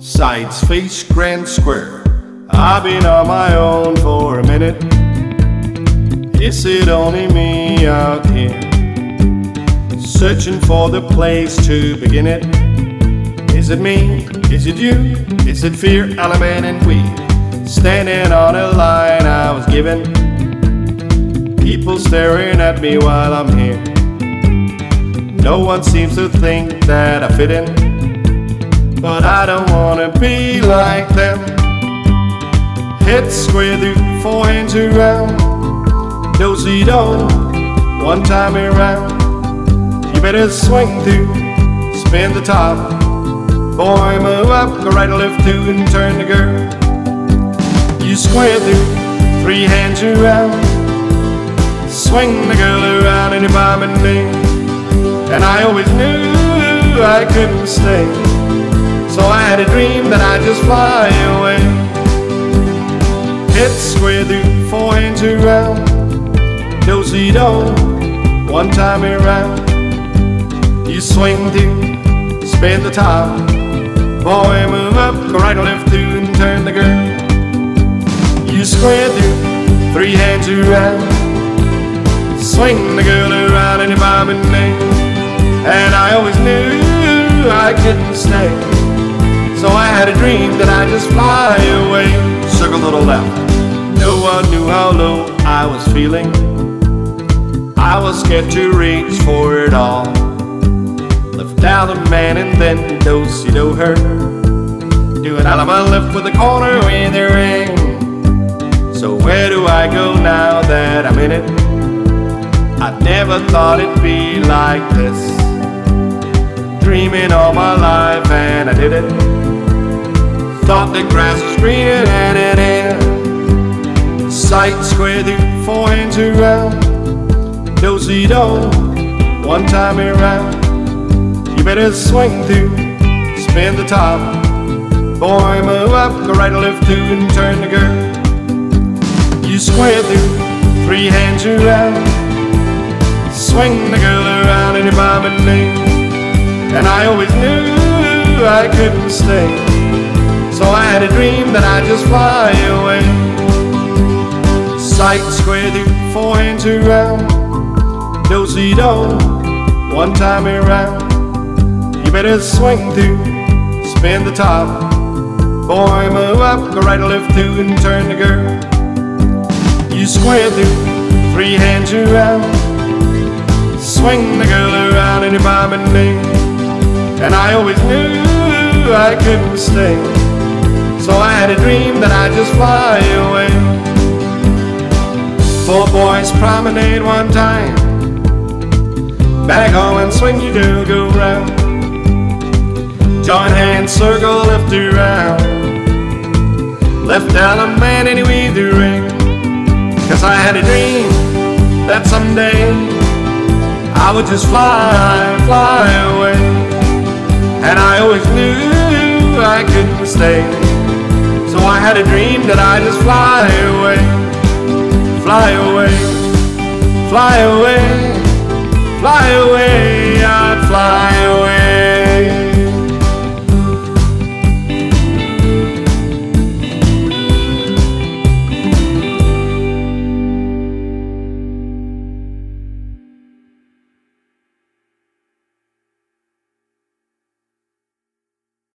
Sides face Grand Square. I've been on my own for a minute. Is it only me out here, searching for the place to begin it? Is it me? Is it you? Is it fear, element, and weed? Standing on a line I was given, people staring at me while I'm here. No one seems to think that I fit in, but I don't wanna be like them. Head square through, four hands around, do-si-do, one time around. You better swing through, spin the top. Boy, move up, go right or left to and turn the girl. You square through, three hands around, swing the girl around in your mom and me. And I always knew I couldn't stay, so I had a dream that I'd just fly away. Head square through, four hands around, do-si-do, one time around. You swing through, spin the top. Boy, move up, go right or left to and turn the girl. You square through, three hands around, swing the girl around in your mom and me. And I always knew I couldn't stay, so I had a dream that I'd just fly away. Circle to the left. No one knew how low I was feeling. I was scared to reach for it all. Lift down the man and then do-si-do her. Do it out of my left with the corner with the ring. So where do I go now that I'm in it? I never thought it'd be like this. Dreaming all my life and I did it. Thought the grass was greener and it ain't. Sight square through, four hands around, do-si-do, one time around. You better swing through, spin the top. Boy, move up, go right or left to and turn the girl. You square through, three hands around, swing the girl around in your mom and me. And I always knew I couldn't stay, so I had a dream that I'd just fly away. Sight square through, four hands around, do-si-do, one time around. You better swing through, spin the top. Boy, move up, go right or left to and turn the girl. You square through, three hands around, swing the girl around in your mom and me. And I always knew I couldn't stay, so I had a dream that I'd just fly away. Four boys promenade one time, back home and swing you do go round. Join hands, circle, lift around. Left down a man and he weaved the ring. Cause I had a dream that someday I would just fly, fly away. And I always knew I couldn't stay, so I had a dream that I'd just fly away. Fly away, fly away, fly away, I'd fly